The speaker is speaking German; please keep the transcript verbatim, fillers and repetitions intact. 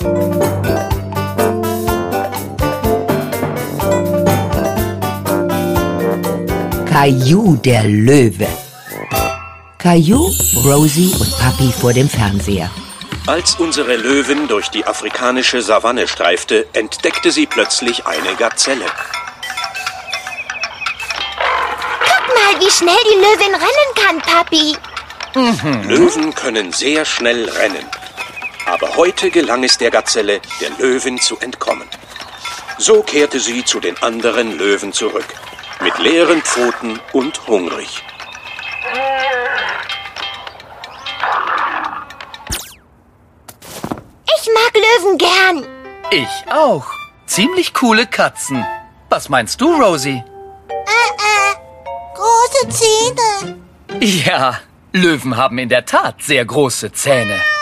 Caillou, der Löwe. Caillou, Rosie und Papi vor dem Fernseher. Als unsere Löwin durch die afrikanische Savanne streifte, entdeckte sie plötzlich eine Gazelle. Guck mal, wie schnell die Löwin rennen kann, Papi. Mhm. Löwen können sehr schnell rennen. Aber heute gelang es der Gazelle, der Löwin zu entkommen. So kehrte sie zu den anderen Löwen zurück. Mit leeren Pfoten und hungrig. Ich mag Löwen gern. Ich auch. Ziemlich coole Katzen. Was meinst du, Rosie? Äh, äh, große Zähne. Ja, Löwen haben in der Tat sehr große Zähne.